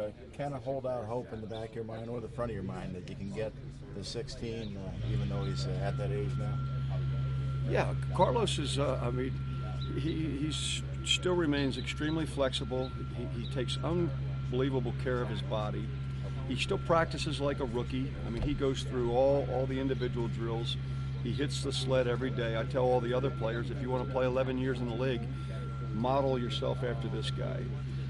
kind of hold out hope in the back of your mind or the front of your mind that you can get the 16, even though he's at that age now? Yeah, Carlos is. He still remains extremely flexible. He takes unbelievable care of his body. He still practices like a rookie. I mean, he goes through all the individual drills. He hits the sled every day. I tell all the other players, if you want to play 11 years in the league, model yourself after this guy.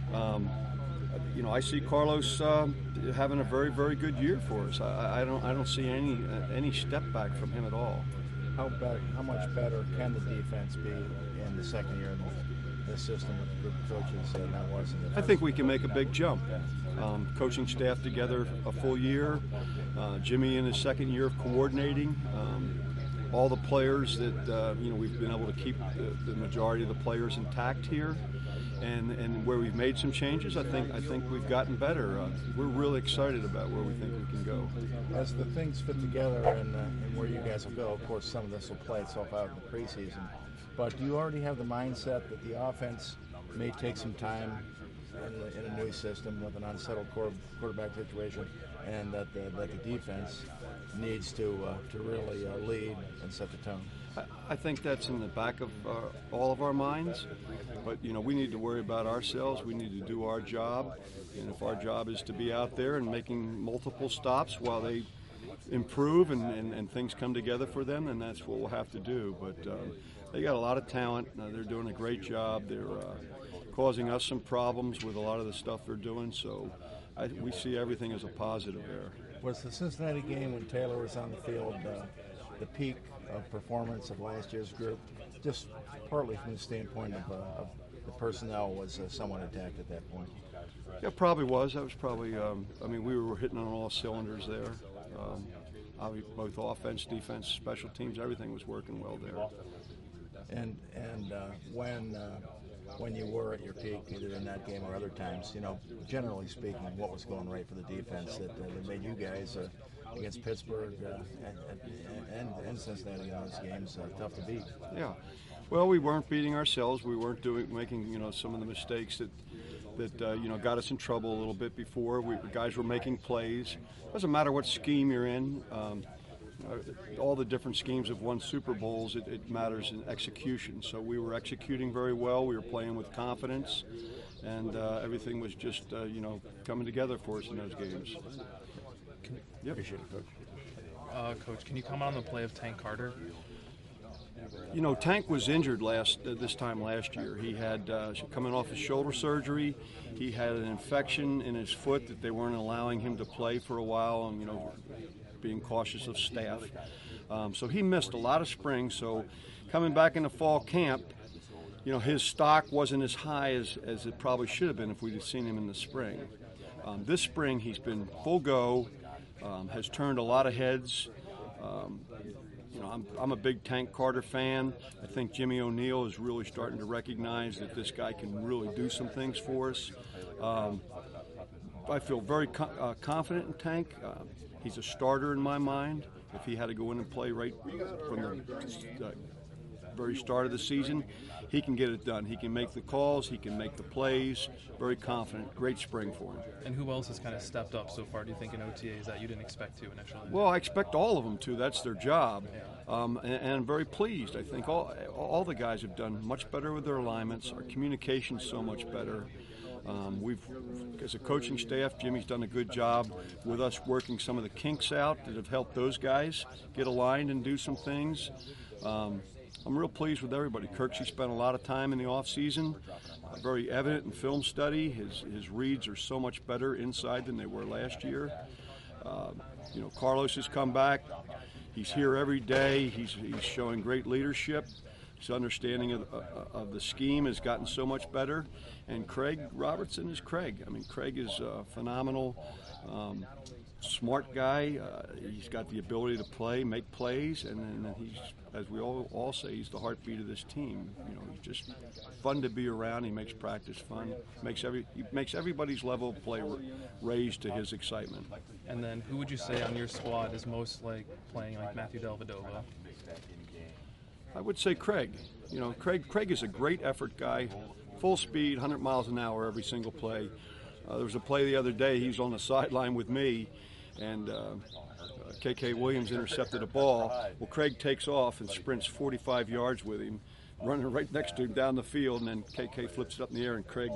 I see Carlos having a very, very good year for us. I don't see any step back from him at all. How much better can the defense be in the second year in this system with the group of coaches than that was in the first? I think we can make a big jump. Coaching staff together a full year. Jimmy in his second year of coordinating. All the players that we've been able to keep the majority of the players intact here. And where we've made some changes, I think we've gotten better. We're really excited about where we think we can go. As the things fit together and where you guys will go, of course, some of this will play itself out in the preseason. But do you already have the mindset that the offense may take some time in a new system with an unsettled quarterback situation, and that the defense needs to really lead and set the tone? I think that's in the back of all of our minds, but we need to worry about ourselves. We need to do our job, and if our job is to be out there and making multiple stops while they improve and things come together for them, then that's what we'll have to do. But they got a lot of talent. They're doing a great job. They're causing us some problems with a lot of the stuff they're doing, so we see everything as a positive there. Was the Cincinnati game when Taylor was on the field the peak of performance of last year's group, just partly from the standpoint of the personnel was somewhat intact at that point? Yeah, probably was. That was probably, we were hitting on all cylinders there. Both offense, defense, special teams, everything was working well there. And when you were at your peak, either in that game or other times, generally speaking, what was going right for the defense that made you guys against Pittsburgh and Cincinnati in those games tough to beat? Yeah, well, we weren't beating ourselves. We weren't making some of the mistakes that got us in trouble a little bit before. Guys were making plays. Doesn't matter what scheme you're in. All the different schemes have won Super Bowls. It matters in execution. So we were executing very well. We were playing with confidence, and everything was just coming together for us in those games. Yep. Appreciate it, Coach. Coach, can you comment on the play of Tank Carter? Tank was injured this time last year. He had coming off his shoulder surgery. He had an infection in his foot that they weren't allowing him to play for a while, and being cautious of staff. So he missed a lot of spring. So coming back into fall camp, his stock wasn't as high as it probably should have been if we'd have seen him in the spring. This spring he's been full go, has turned a lot of heads. I'm a big Tank Carter fan. I think Jimmy O'Neill is really starting to recognize that this guy can really do some things for us. I feel very confident in Tank. He's a starter in my mind. If he had to go in and play right from the very start of the season, he can get it done. He can make the calls. He can make the plays. Very confident. Great spring for him. And who else has kind of stepped up so far, do you think, in OTAs that you didn't expect to initially? Well, I expect all of them to. That's their job. And I'm very pleased. I think all the guys have done much better with their alignments. Our communication's so much better. As a coaching staff, Jimmy's done a good job with us working some of the kinks out that have helped those guys get aligned and do some things. I'm real pleased with everybody. Kirksey spent a lot of time in the off season, very evident in film study. His reads are so much better inside than they were last year. Carlos has come back. He's here every day. He's showing great leadership. His understanding of the scheme has gotten so much better. And Craig Robertson is Craig. Craig is a phenomenal, smart guy. He's got the ability to make plays, and then he's, as we all say, he's the heartbeat of this team. He's just fun to be around. He makes practice fun. He makes everybody's level of play raised to his excitement. And then who would you say on your squad is most like playing like Matthew Dellavedova? I would say Craig. Craig is a great effort guy, full speed, 100 miles an hour every single play. There was a play the other day. He was on the sideline with me, and KK Williams intercepted a ball. Well, Craig takes off and sprints 45 yards with him, running right next to him down the field, and then KK flips it up in the air, and Craig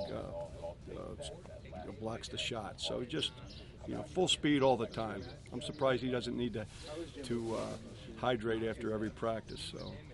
blocks the shot. So just, full speed all the time. I'm surprised he doesn't need to hydrate after every practice. So